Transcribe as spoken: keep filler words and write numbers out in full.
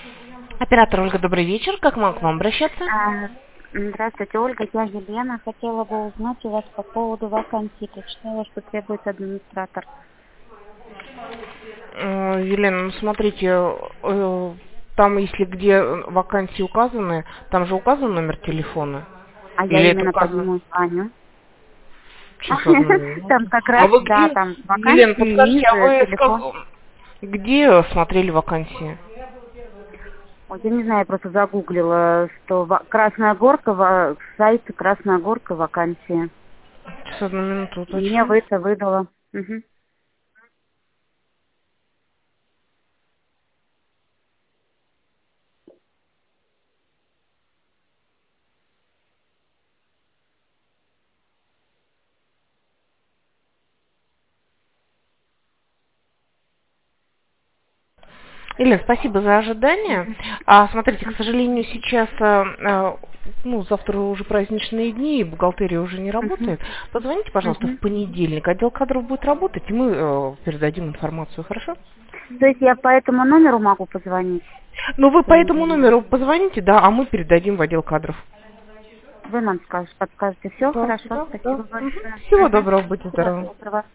Оператор Ольга, добрый вечер. Как могу к вам обращаться? А, Здравствуйте, Ольга, я Елена. Хотела бы узнать у вас по поводу вакансий. Прочитала, что требуется администратор. Э, Елена, ну смотрите, э, там если где вакансии указаны, там же указан номер телефона? А я Или это именно по указано? нему звоню. Сейчас, одну Там минуту. как А раз, вы да, где? там Елена, вакансии, подскажите, а ниже, вы в телефон. каком- где смотрели вакансии? Ой, я не знаю, я просто загуглила, что ва- Красная Горка, ва- сайт Красная Горка, вакансии. Сейчас, одну минуту И мне уточню. вы это выдало. Мгм. Елена, спасибо за ожидание. Мгм. А, смотрите, к сожалению, сейчас, э, э, ну, завтра уже праздничные дни, и бухгалтерия уже не Мгм. работает. Позвоните, пожалуйста, в Мгм. понедельник. Отдел кадров будет работать, и мы э, передадим информацию, хорошо? То есть я по этому номеру могу позвонить Ну, вы в по этому понедельник? номеру позвоните, да, а мы передадим в отдел кадров. Вы нам скажете, подскажете. Все Да, хорошо, да, да. спасибо Мгм. большое. Всего Мгм. доброго, будьте Всего здоровы. доброго.